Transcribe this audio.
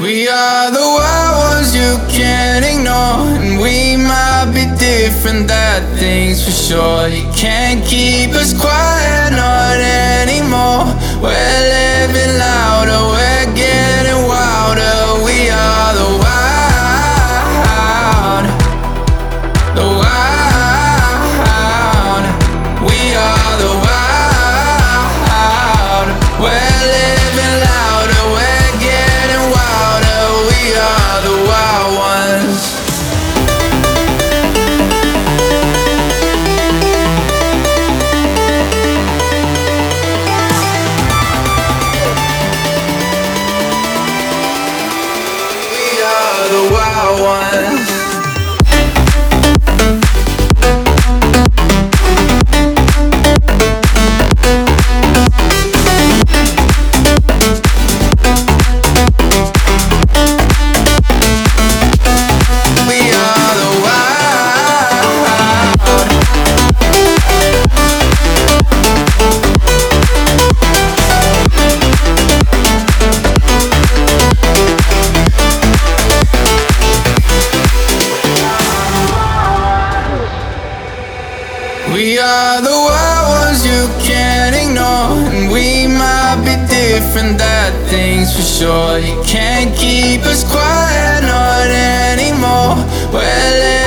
We are the wild ones you can't ignore, and we might be different, that thing's for sure. You can't keep us quiet, not anymore. We're living louder, we're getting wilder. We are the wild, the wild. We are the wild. We're living louder, we're getting wilder. We are the wild ones. We are the wild ones. We are the wild ones you can't ignore, and we might be different, that thing's for sure. You can't keep us quiet, not anymore. We're